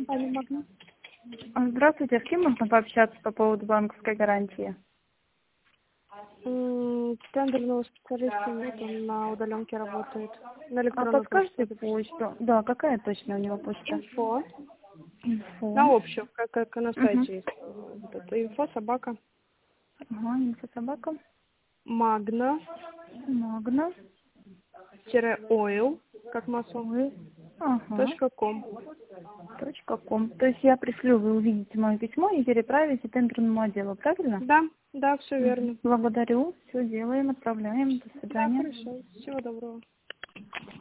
Алло, Магна. Здравствуйте, с кем можно пообщаться по поводу банковской гарантии? Тендерного специалиста нет, он на удаленке работает. На А электронную подскажете почту. почту? Да, какая точно у него почта? Инфо. Инфо. На общую, как и на Угу. сайте есть. Вот это инфо собака. Ага, инфособака. Магна. Магна. Oil, как масло. Ой. Ага. .com. .com. То есть я пришлю, вы увидите мое письмо и переправите тендерному отделу, правильно? Да, да, все Мгм. верно. Благодарю. Все делаем, отправляем. До Да, свидания. хорошо. Всего доброго.